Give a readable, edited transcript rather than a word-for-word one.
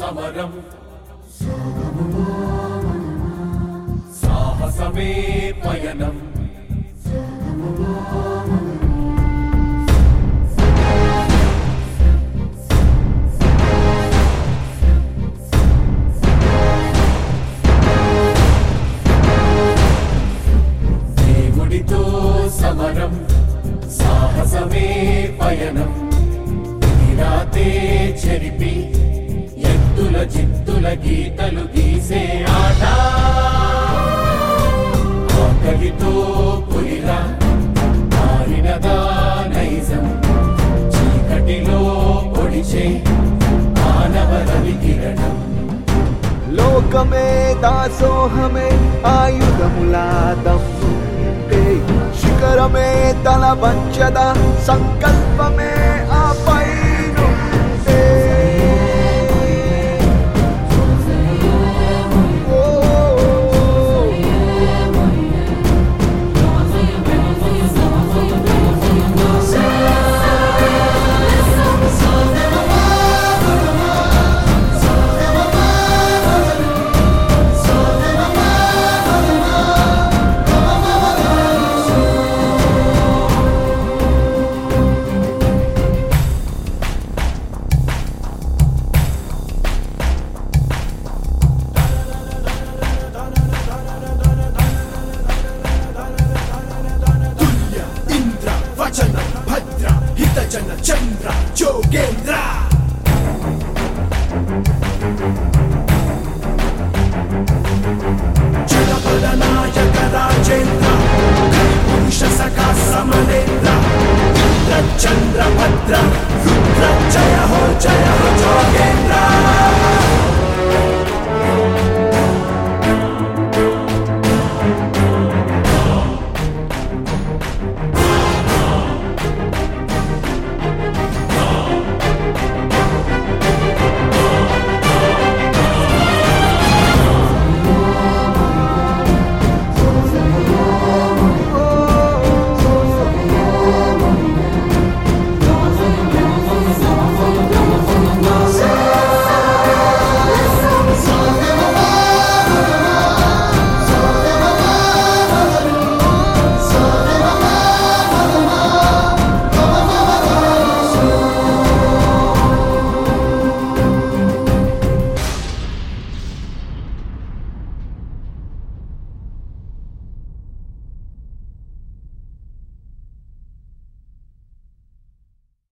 సమరం సాహసమే పయనం దేవుడితో సమరం సాహసమే పయనం రాతే చెరిపి ఎత్తుల చిత్తుల గీతలు గీసే ఆట ఆకలితో పులిరా మారినదా నైజం చీకటిలో పొడిచే మానవ రవి కిరణం లోకమే దాసోహమే ఆయుధములా దమ్ముంటే శిఖరమే తల వంచద సంకల్పమే ఆ పైనుంటే భద్ర హితజన చంద్ర జోగేంద్ర జనపద నాయక రాజేంద్ర పురుష సఖా సమరేంద్ర ఇంద్ర చంద్ర భద్ర రుద్ర జయ హో జోగేంద్ర